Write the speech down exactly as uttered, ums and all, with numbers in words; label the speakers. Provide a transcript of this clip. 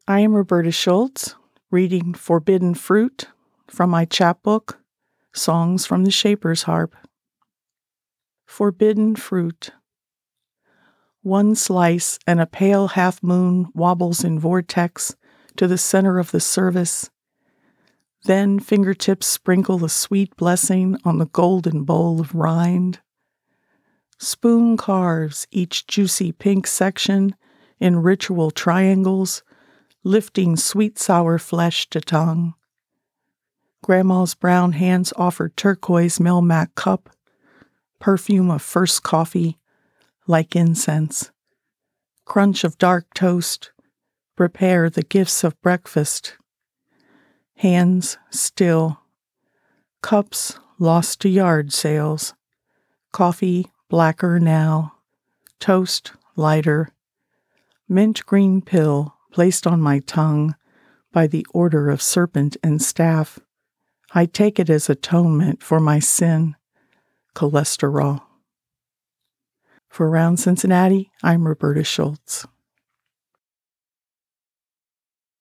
Speaker 1: I am Roberta Schultz, reading Forbidden Fruit from my chapbook, Songs from the Shaper's Harp. Forbidden Fruit. One slice and a pale half-moon wobbles in vortex to the center of the service. Then fingertips sprinkle a sweet blessing on the golden bowl of rind. Spoon carves each juicy pink section in ritual triangles, lifting sweet sour flesh to tongue. Grandma's brown hands offer turquoise Melmac cup, perfume of first coffee, like incense. Crunch of dark toast, prepare the gifts of breakfast. Hands still. Cups lost to yard sales. Coffee blacker now. Toast lighter. Mint green pill placed on my tongue by the order of serpent and staff. I take it as atonement for my sin, cholesterol. For Around Cincinnati, I'm Roberta Schultz.